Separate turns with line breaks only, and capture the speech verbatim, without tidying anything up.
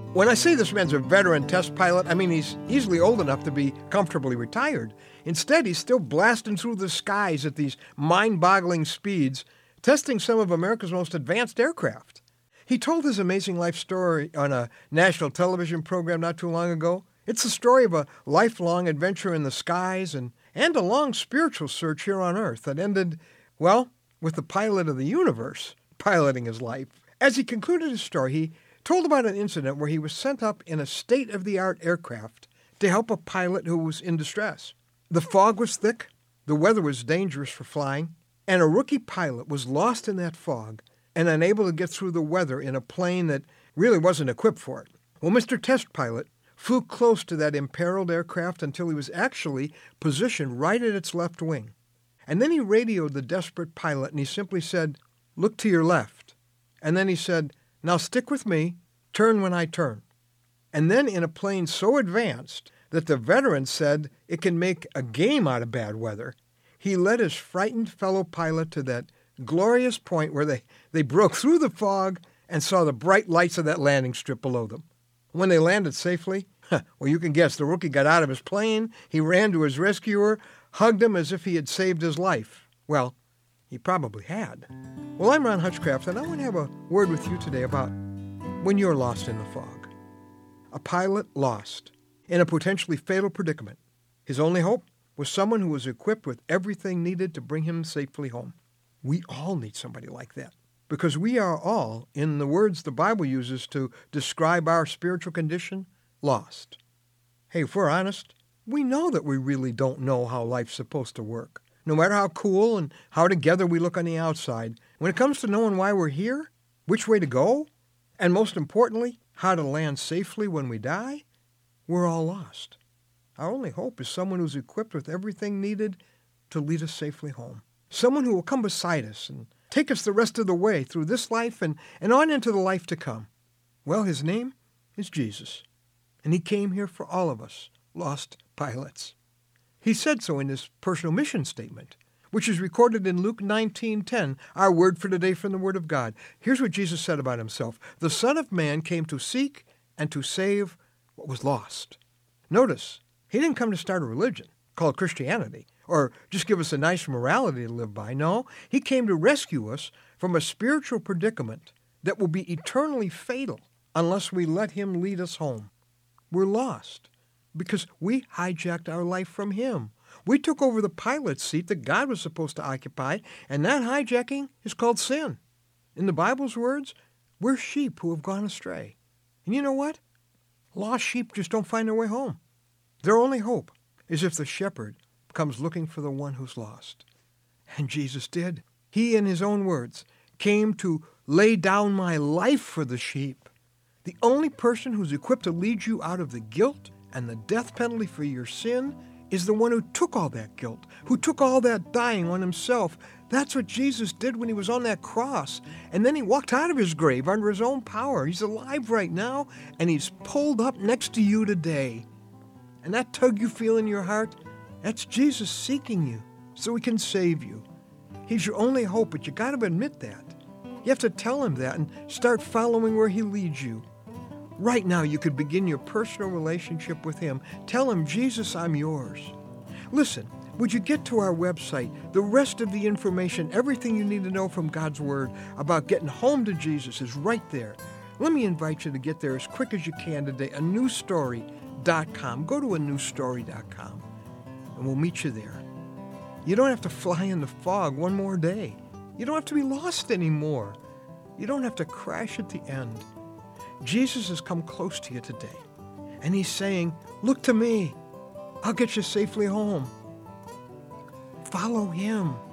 When I say this man's a veteran test pilot, I mean he's easily old enough to be comfortably retired. Instead, he's still blasting through the skies at these mind-boggling speeds, testing some of America's most advanced aircraft. He told his amazing life story on a national television program not too long ago. It's the story of a lifelong adventure in the skies and, and a long spiritual search here on Earth that ended, well, with the pilot of the universe piloting his life. As he concluded his story, he told about an incident where he was sent up in a state-of-the-art aircraft to help a pilot who was in distress. The fog was thick, the weather was dangerous for flying, and a rookie pilot was lost in that fog and unable to get through the weather in a plane that really wasn't equipped for it. Well, Mister Test Pilot flew close to that imperiled aircraft until he was actually positioned right at its left wing. And then he radioed the desperate pilot and he simply said, "Look to your left." And then he said, "Now stick with me, turn when I turn." And then in a plane so advanced that the veteran said it can make a game out of bad weather, he led his frightened fellow pilot to that glorious point where they, they broke through the fog and saw the bright lights of that landing strip below them. When they landed safely, well, you can guess, the rookie got out of his plane, he ran to his rescuer, hugged him as if he had saved his life. Well, he probably had. Well, I'm Ron Hutchcraft, and I want to have a word with you today about when you're lost in the fog. A pilot lost in a potentially fatal predicament. His only hope was someone who was equipped with everything needed to bring him safely home. We all need somebody like that, because we are all, in the words the Bible uses to describe our spiritual condition, lost. Hey, if we're honest, we know that we really don't know how life's supposed to work. No matter how cool and how together we look on the outside, when it comes to knowing why we're here, which way to go, and most importantly, how to land safely when we die, we're all lost. Our only hope is someone who's equipped with everything needed to lead us safely home. Someone who will come beside us and take us the rest of the way through this life and, and on into the life to come. Well, his name is Jesus, and he came here for all of us, lost pilots. He said so in his personal mission statement, which is recorded in Luke nineteen ten, our word for today from the Word of God. Here's what Jesus said about himself. The Son of Man came to seek and to save what was lost. Notice, he didn't come to start a religion called Christianity or just give us a nice morality to live by. No, he came to rescue us from a spiritual predicament that will be eternally fatal unless we let him lead us home. We're lost because we hijacked our life from him. We took over the pilot's seat that God was supposed to occupy, and that hijacking is called sin. In the Bible's words, we're sheep who have gone astray. And you know what? Lost sheep just don't find their way home. Their only hope is if the shepherd comes looking for the one who's lost. And Jesus did. He, in his own words, came to lay down my life for the sheep. The only person who's equipped to lead you out of the guilt and the death penalty for your sin is the one who took all that guilt, who took all that dying on himself. That's what Jesus did when he was on that cross. And then he walked out of his grave under his own power. He's alive right now, and he's pulled up next to you today. And that tug you feel in your heart, that's Jesus seeking you so he can save you. He's your only hope, but you got to admit that. You have to tell him that and start following where he leads you. Right now, you could begin your personal relationship with him. Tell him, Jesus, I'm yours. Listen, would you get to our website? The rest of the information, everything you need to know from God's Word about getting home to Jesus is right there. Let me invite you to get there as quick as you can today, a new story dot com. Go to a new story dot com, and we'll meet you there. You don't have to fly in the fog one more day. You don't have to be lost anymore. You don't have to crash at the end. Jesus has come close to you today, and he's saying, look to me. I'll get you safely home. Follow him.